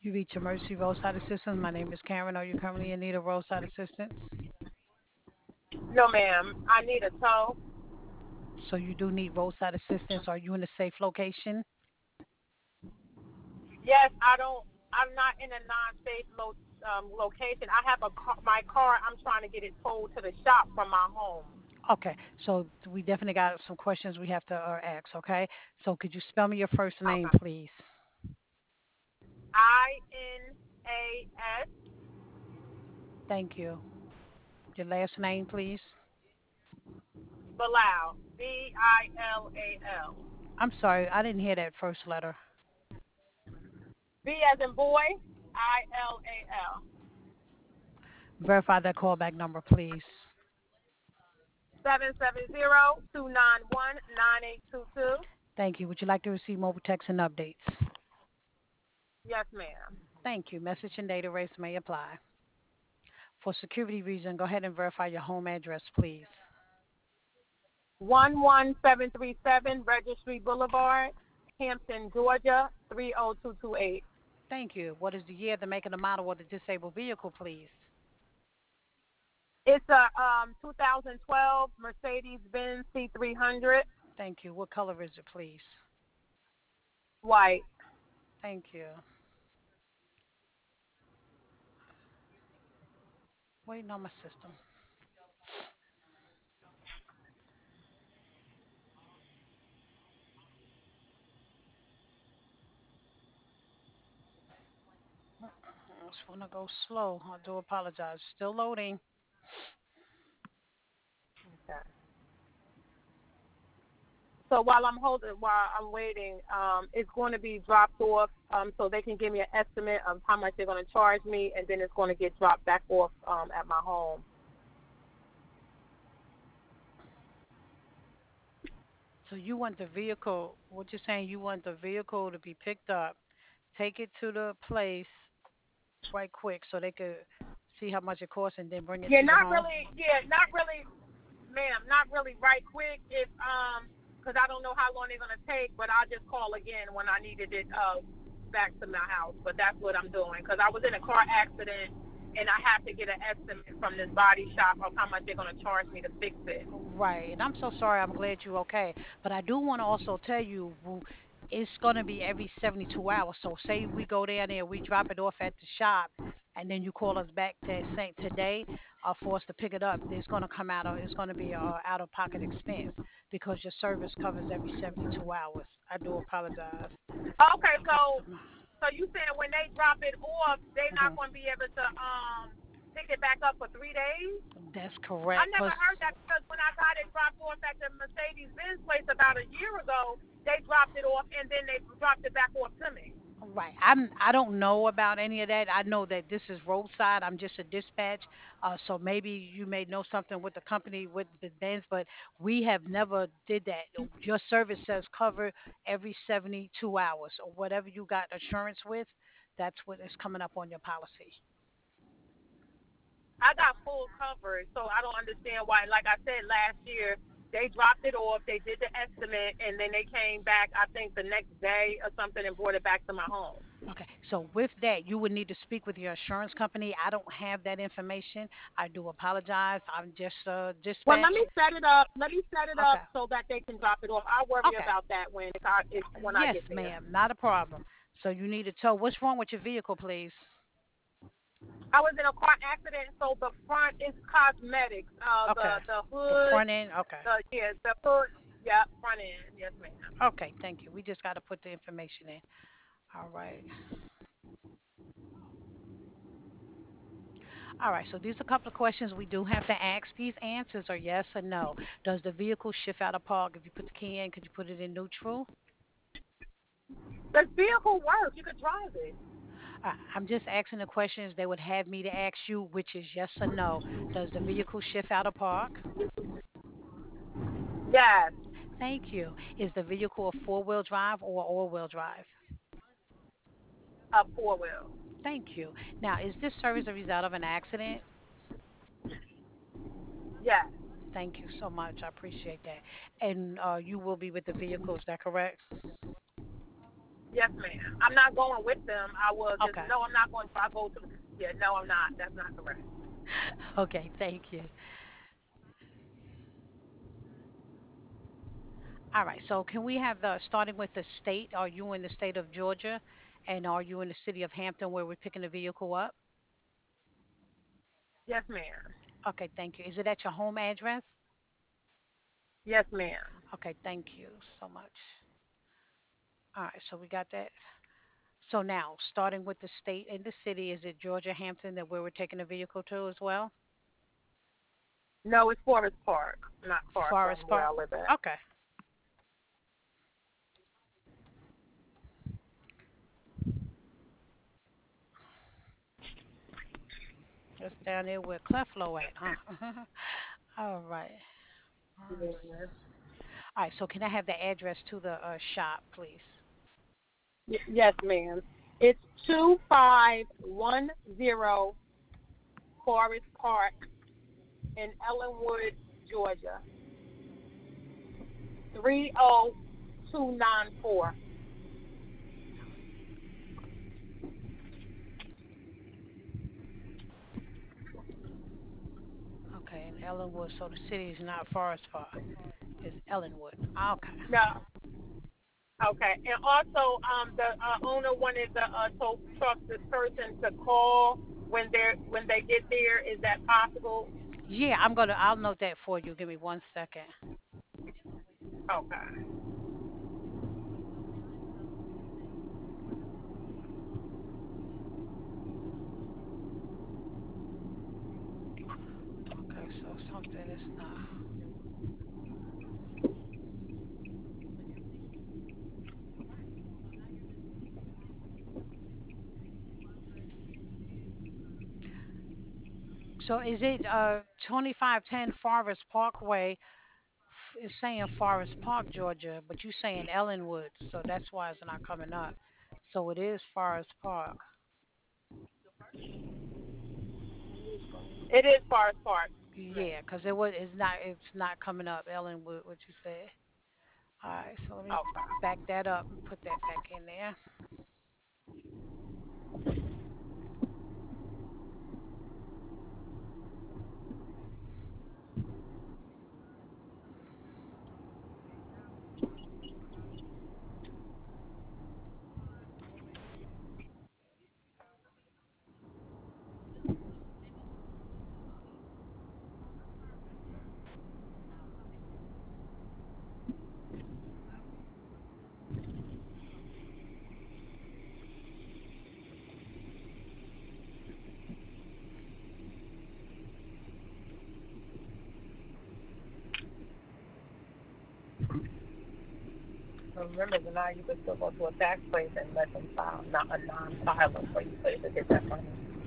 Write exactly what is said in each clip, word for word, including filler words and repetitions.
You reach Emergency Roadside Assistance. My name is Karen. Are you currently in need of roadside assistance? No, ma'am. I need a tow. So you do need roadside assistance. Are you in a safe location? Yes, I don't. I'm not in a non-safe lo- um, location. I have a car, my car. I'm trying to get it towed to the shop from my home. Okay, so we definitely got some questions we have to uh, ask. Okay, so could you spell me your first name, Okay. please? I N A S Thank you. Your last name, please. Bilal. B I L A L. I'm sorry, I didn't hear that first letter. B as in boy. I L A L. Verify that callback number, please. Seven seven zero two nine one nine eight two two. Thank you. Would you like to receive mobile text and updates? Yes, ma'am. Thank you. Message and data rates may apply. For security reason, go ahead and verify your home address, please. One one seven three seven Registry Boulevard, Hampton, Georgia three zero two two eight. Thank you. What is the year, the make, and the model of the disabled vehicle, please? It's a um two thousand twelve Mercedes Benz C three hundred, Thank you. What color is it, please? white. Thank you. Waiting on my system. I just want to go slow. I do apologize. Still loading. Okay. So while I'm holding, while I'm waiting, um, it's going to be dropped off, um, so they can give me an estimate of how much they're going to charge me, and then it's going to get dropped back off um at my home. So you want the vehicle, what you're saying, you want the vehicle to be picked up, take it to the place right quick so they could see how much it costs and then bring it Yeah, to your not home? really. Yeah, not really, ma'am. Not really right quick. If um, because I don't know how long they're going to take, but I'll just call again when I needed it uh back to my house. But that's what I'm doing because I was in a car accident and I have to get an estimate from this body shop of how much they're going to charge me to fix it. Right. And I'm so sorry. I'm glad you're okay. But I do want to also tell you w- it's going to be every seventy-two hours. So say we go down there, we drop it off at the shop, and then you call us back to say today uh, for us to pick it up. It's going to come out of, it's going to be a out of pocket expense because your service covers every seventy-two hours. I do apologize. Okay, I got so some. so you saying when they drop it off, they're not Mhm. going to be able to um pick it back up for three days? That's I correct. never Cause heard that because when I got it dropped off at the Mercedes Benz place about a year ago, they dropped it off and then they dropped it back off to me. right. I'm I don't know about any of that. I know that this is roadside. I'm just a dispatch. Uh so maybe you may know something with the company with the bands, but we have never did that. Your service says cover every seventy-two hours or whatever you got insurance with, that's what is coming up on your policy. I got full coverage, so I don't understand why. Like I said last year, they dropped it off, they did the estimate, and then they came back. I think the next day or something and brought it back to my home. Okay. So with that, you would need to speak with your insurance company. I don't have that information. I do apologize. I'm just uh Well, dispatch. let me set it up. Let me set it up Okay. so that they can drop it off. I'll worry Okay. about that when if I if, when I Yes, get there. ma'am. Not a problem. So you need a tow. What's wrong with your vehicle, please? I was in a car accident, so the front is cosmetics. Uh, the Okay. the The hood, front end. Okay. the yeah, the hood, yeah, front end. Yes, ma'am. Okay. Thank you. We just got to put the information in. All right. All right. So these are a couple of questions we do have to ask. These answers are yes or no. Does the vehicle shift out of park? If you put the key in, could you put it in neutral? The vehicle works. You could drive it. Uh, I'm just asking the questions they would have me to ask you, which is yes or no. Does the vehicle shift out of park? Yes, Thank you. Is the vehicle a four wheel drive or all wheel drive? a four wheel. Thank you. Now, is this service a result of an accident? Yes, Thank you so much. I appreciate that. And uh, you will be with the vehicle, is that correct? Yes, ma'am. I'm not going with them. I will just Okay. no. I'm not going. If I go to yeah, no, I'm not. That's not correct. Okay, thank you. All right, so can we have the starting with the state? Are you in the state of Georgia? And are you in the city of Hampton where we're picking the vehicle up? Yes, ma'am. Okay, thank you. Is it at your home address? Yes, ma'am. Okay, thank you so much. All right, so we got that. So now, starting with the state and the city, is it Georgia Hampton that where we're taking the vehicle to as well? No, it's Forest Park, not far from Forest where Park? I live at. Okay. That's down there where Cleflo at, huh? All right. Yes. All right, so can I have the address to the uh, shop, please? Y- yes, ma'am. It's two five one zero Forest Park in Ellenwood, Georgia. Three oh two nine four. Okay, in Ellenwood. So the city is not Forest Park, it's Ellenwood. Okay. No. Okay. And also, um, the uh, owner wanted the uh, tow truck this person to call when they are when they get there. Is that possible? Yeah, I'm gonna. I'll note that for you. Give me one second. Okay. Okay, so something is not. So is it uh twenty-five ten Forest Parkway? F- It's saying Forest Park, Georgia, but you saying Ellenwood, so that's why it's not coming up. So it is Forest Park. It is Forest Park, ma'am. Yeah, because it was. It's not. It's not coming up. Ellenwood, what you said. All right, so let me Okay. back that up and put that back in there. Remember, now you could still go to a tax place and let them file, not a non-filer for you, so you could get that money.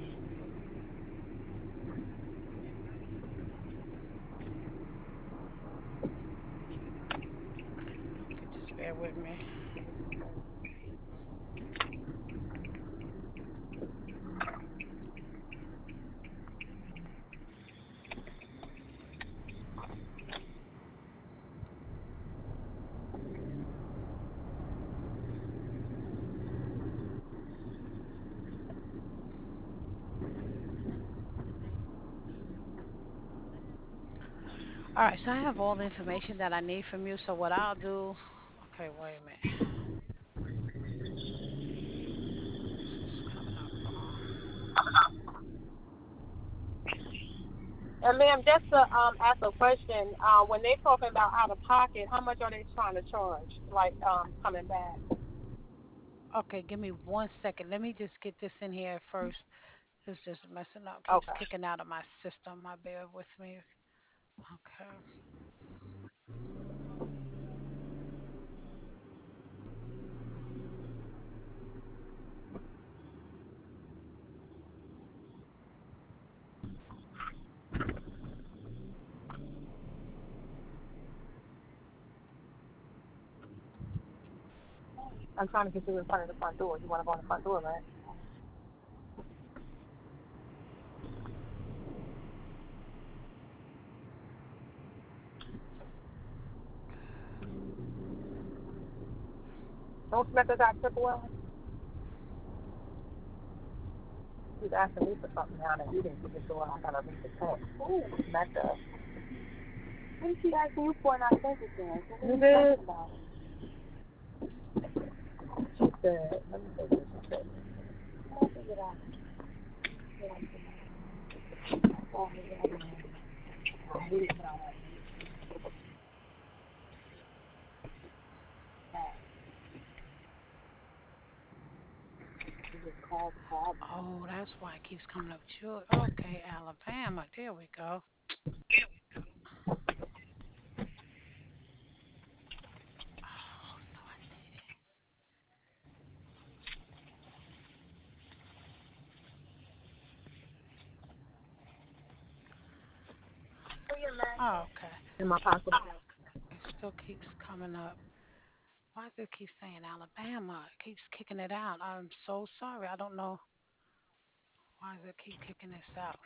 Okay, just bear with me. All right, so I have all the information that I need from you. So what I'll do, okay, wait a minute. This is coming up wrong. And ma'am, just to um, ask a question, uh, when they talking about out of pocket, how much are they trying to charge? Like um, coming back? Okay, give me one second. Let me just get this in here first. It's just messing up, keeps Okay. kicking out of my system. My bear with me. Okay. I'm trying to get you in front of the front door. You want to go in the front door, right? Don't Samantha got triple L? She's asking me for something now that you didn't give it to her. I gotta read the text. Ooh, Samantha. What did she asking you for and I sent it to her? So what you did? About? She said, let me say this. She said, I figured out. Oh, yeah, I hate it when I want that. She just called, called. Oh, that's why it keeps coming up short. Okay, Alabama. There we go. Oh, no, I did it. Oh, okay. In my pocket. It still keeps coming up. Why does it keep saying Alabama? It keeps kicking it out. I'm so sorry. I don't know why does it keep kicking this out.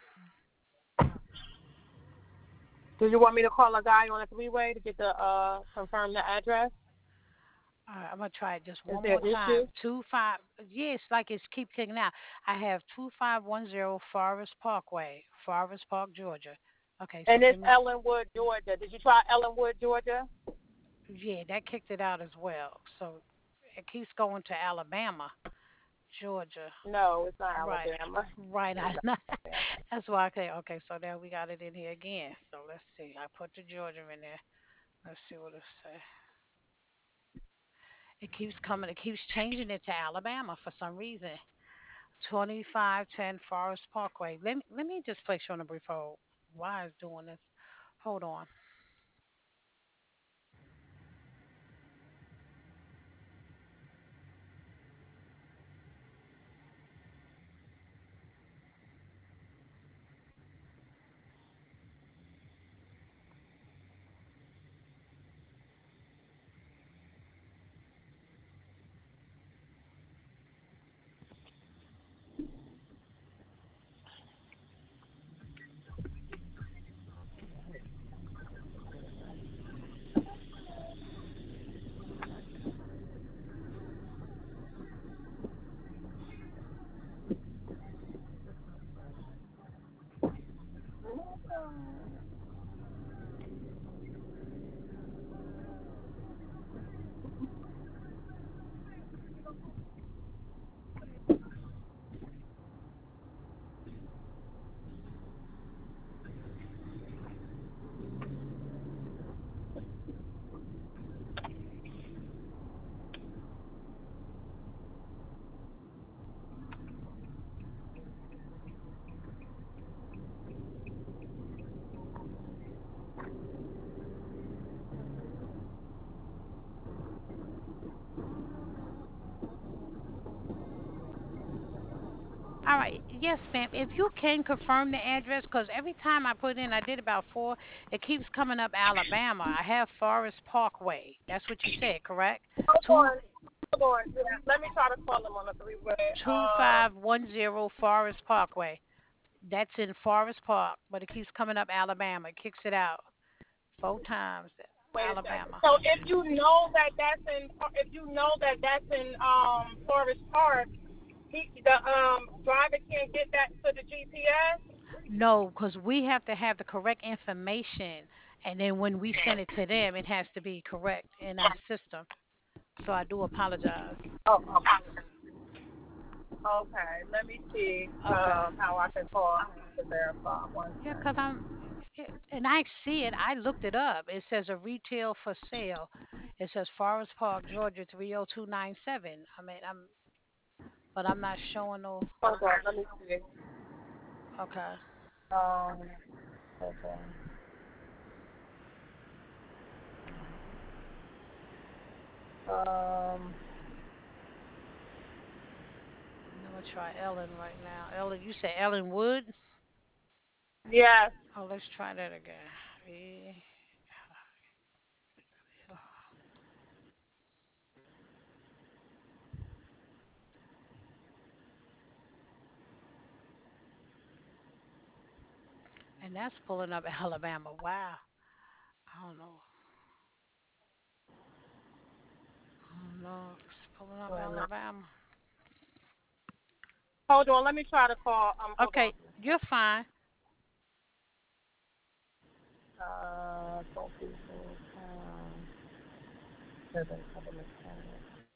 Do you want me to call a guy on a three way to get the uh confirm the address? All right, I'm gonna try it just Is one there more an issue? time. Two five. Yes, like it's keep kicking out. I have two five one zero Forest Parkway, Forest Park, Georgia. Okay, so And give it's me. Ellenwood, Georgia. Did you try Ellenwood, Georgia? Yeah, that kicked it out as well. So it keeps going to Alabama, Georgia. No, it's not Right, Alabama. right. It's I not know. Alabama. That's why I say okay. So now we got it in here again. So let's see. I put the Georgia in there. Let's see what it say. It keeps coming. It keeps changing it to Alabama for some reason. twenty-five ten Forest Parkway. Let me let me just place you on a brief hold. Why is doing this? Hold on. All right. Yes, ma'am. If you can confirm the address, because every time I put in, I did about four, it keeps coming up Alabama. I have Forest Parkway. That's what you said, correct? Hold Two on. Hold on. Yeah, let me try to call him on the three way. two Um, five one zero Forest Parkway. That's in Forest Park, but it keeps coming up Alabama. It kicks it out four times. wait a second. Alabama. So if you know that that's in, if you know that that's in um Forest Park, he the um driver can't get that to the G P S. No, because we have to have the correct information, and then when we send it to them, it has to be correct in our system. So I do apologize. Oh, okay. Okay. Let me see Okay. um how I can call to verify one Yeah, because second. I'm, it, and I see it. I looked it up. It says a retail for sale. It says Forest Park, Georgia, three oh two nine seven. I mean, I'm, but I'm not showing no. Hold on. Let me see. Okay. Um. Okay. Um. I'm gonna try Ellen right now. Ellen, you said Ellen Wood? Yes. Oh, let's try that again. Eh, And that's pulling up Alabama. Wow. I don't know. I don't know. Coming up Wait a minute. Alabama. Hold on, let me try to call. Um, hold on. Okay, you're fine. Uh, phone people. Um, doesn't cover my channel.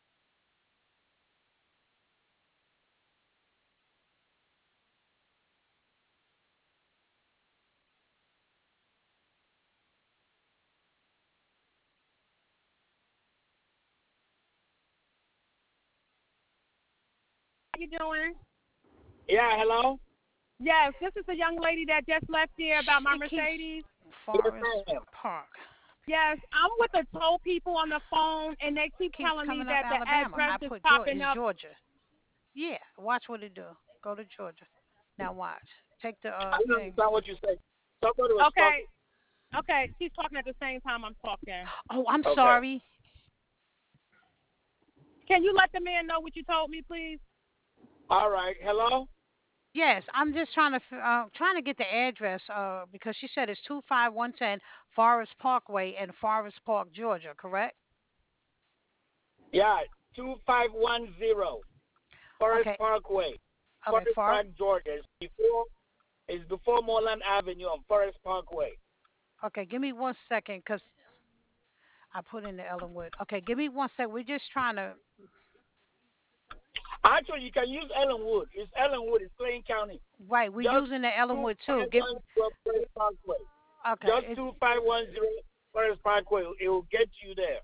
How you doing? Yeah, hello? Yes, this is the young lady that just left here about my It keeps Mercedes. Yes, Forest ma'am. Park. Yes, I'm with the toll people on the phone, and they keep Keeps telling me coming up that the Alabama. address I is put Georgia. popping It's up. Georgia. Yeah, watch what it do. Go to Georgia. Now watch. Take the I uh didn't thing. understand what you said. Somebody was okay. Talking. Okay, she's talking at the same time I'm talking. Oh, I'm Okay. sorry. Can you let the man know what you told me, please? All right. Hello? Yes, I'm just trying to fi- uh trying to get the address uh because she said it's two five one ten Forest Parkway in Forest Park, Georgia, correct? Yeah, two five one zero Forest Okay. Parkway, Okay, Forest far Park, Georgia. It's before, it's before Moreland Avenue on Forest Parkway. Okay, give me one second cuz I put in the Ellenwood. Okay, give me one sec. We're just trying to Actually, you can use Ellenwood. It's Ellenwood. It's Plain County. right, we're Just using the Ellenwood too. Give two five one zero Forest Parkway. okay, Just it's two five one zero Forest Parkway. It will get you there.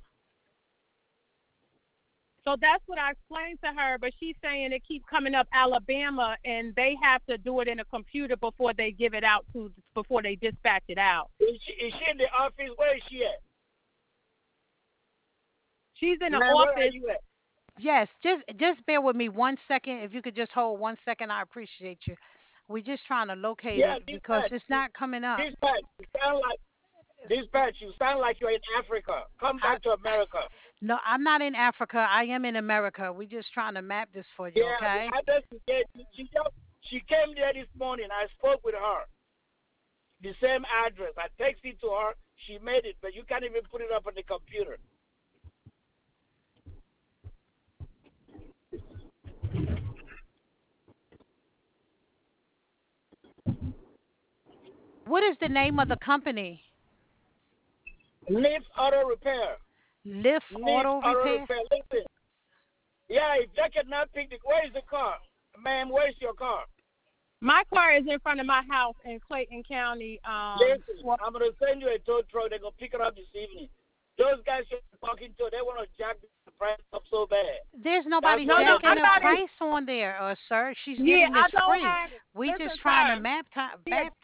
So that's what I explained to her, but she's saying it keeps coming up Alabama, and they have to do it in a computer before they give it out to before they dispatch it out. Is she, is she in the office? Where is she at? She's in the Man, where are office. You at? yes, just just bear with me one second. If you could just hold one second, I appreciate you. We're just trying to locate Yeah, it because dispatch. it's not coming up. Dispatch. You sound like dispatch. You sound like you're in Africa. Come I back to America. no, I'm not in Africa. I am in America. We're just trying to map this for you, Yeah, the okay? address she gave me, she just she came there this morning. I spoke with her. The same address. I texted to her. She made it, but you can't even put it up on the computer. What is the name of the company? Needs auto repair. Lift Needs Auto auto Repair? repair. Listen. Yeah, if they cannot pick the. Where is the car? Ma'am, where's your car? My car is in front of my house in Clayton County. Um, Listen, well, I'm going to send you a tow truck. They're going to pick it up this evening. Those guys you're talking to, they want to jack the price up so bad. There's That's nobody why jacking they're the doing it. price on there, uh, sir. She's Yeah, getting I this don't free. have. We Listen, just trying to sir. map time. Yeah, Map.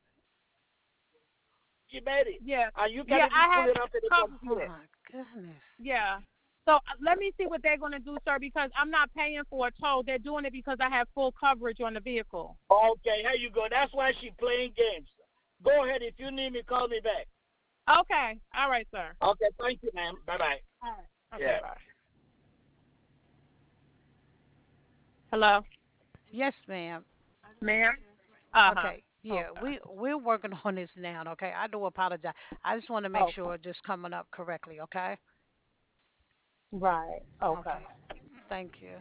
she made it. Yeah, and you can't Yeah, even I pull have. it up in the Co- oh computer. my goodness. Yeah. So uh, let me see what they're going to do, sir, because I'm not paying for a tow. They're doing it because I have full coverage on the vehicle. Okay, here you go. That's why she's playing games. Go ahead. If you need me, call me back. Okay. All right, sir. Okay. Thank you, ma'am. Bye bye. All right. Okay. Yeah. Bye. Hello, Yes, ma'am. ma'am. Uh huh. Okay. Yeah, Okay. we we're working on this now. Okay. I do apologize. I just want to make Okay. sure it's just coming up correctly. Okay. Right. Okay. Okay. Thank you.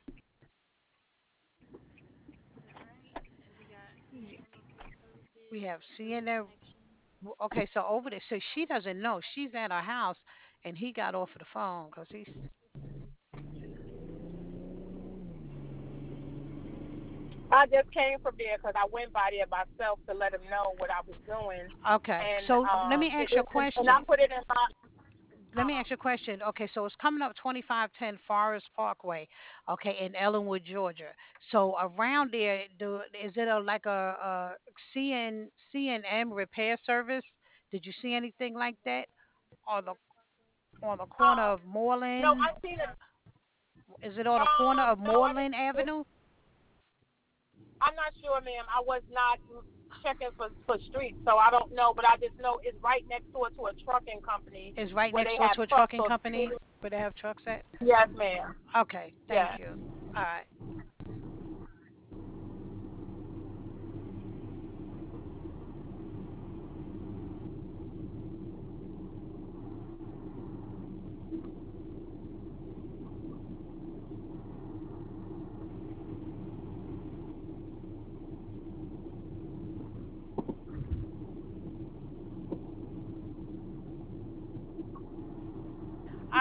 Y- We have C N N. w- Okay, so over there, so she doesn't know. She's at her house, and he got off of the phone because he's I just came from there because I went by there myself to let him know what I was doing, okay. and So let um, me it, ask you a and, and I question. put it in my. Let me ask you a question. Okay, so it's coming up twenty-five ten Forest Parkway, okay, in Ellenwood, Georgia. So around there, do is it a like a, a C N C N M repair service? Did you see anything like that on the on the corner Um, of no, Moreland? I seen it. Is it on the corner Um, of no, I Moreland didn't. Avenue? I'm not sure, ma'am. I was not checking for for streets, so I don't know. But I just know it's right next door to a trucking company Is right where next they door have to a trucks. trucking So company where they have trucks at? yes, ma'am. Okay, thank Yes. you. All right.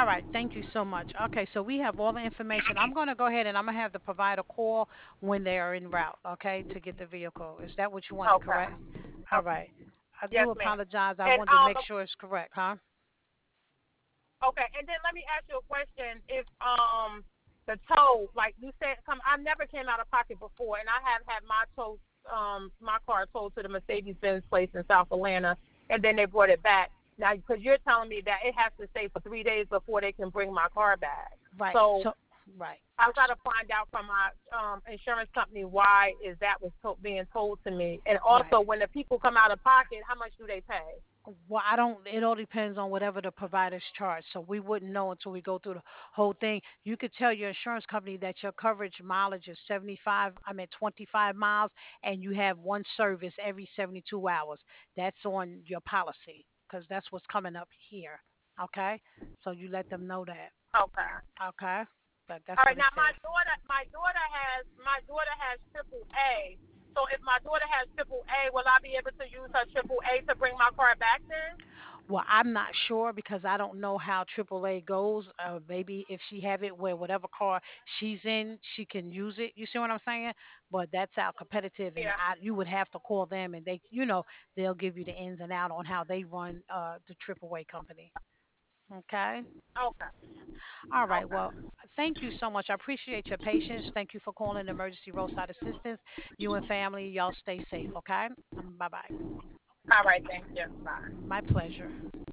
All right, thank you so much. Okay, so we have all the information. I'm going to go ahead and I'm going to have the provider call when they are en route, okay, to get the vehicle. Is that what you wanted, Okay. correct? All Okay. right. I Yes, do ma'am. apologize. I And wanted to um, make sure it's correct, huh? okay. And then let me ask you a question. If um the tow, like you said, come, I never came out of pocket before, and I have had my tow, um, my car towed to the Mercedes Benz place in South Atlanta, and then they brought it back. Now, because you're telling me that it has to stay for three days before they can bring my car back. Right. So So, right. I've got to find out from my um, insurance company why is that was to- being told to me, and Right. also when the people come out of pocket, how much do they pay? Well, I don't. It all depends on whatever the providers charge. So we wouldn't know until we go through the whole thing. You could tell your insurance company that your coverage mileage is seventy-five. I mean twenty-five miles, and you have one service every seventy-two hours. That's on your policy because that's what's coming up here. Okay. So you let them know that. Okay. Okay. But that's All right. what it Now my says. daughter, my daughter has my daughter has triple A. So if my daughter has triple A, will I be able to use her triple A to bring my car back then? Well, I'm not sure because I don't know how triple A goes. Uh, maybe if she have it where whatever car she's in, she can use it. You see what I'm saying? But that's how competitive, and Yeah. I you would have to call them, and they, you know, they'll give you the ins and out on how they run uh the triple A company. Okay. Okay. All right. Okay. Well, thank you so much. I appreciate your patience. Thank you for calling Emergency Roadside Assistance. You and family, y'all stay safe. Okay. Bye bye. All right. Thank you. Bye. My pleasure.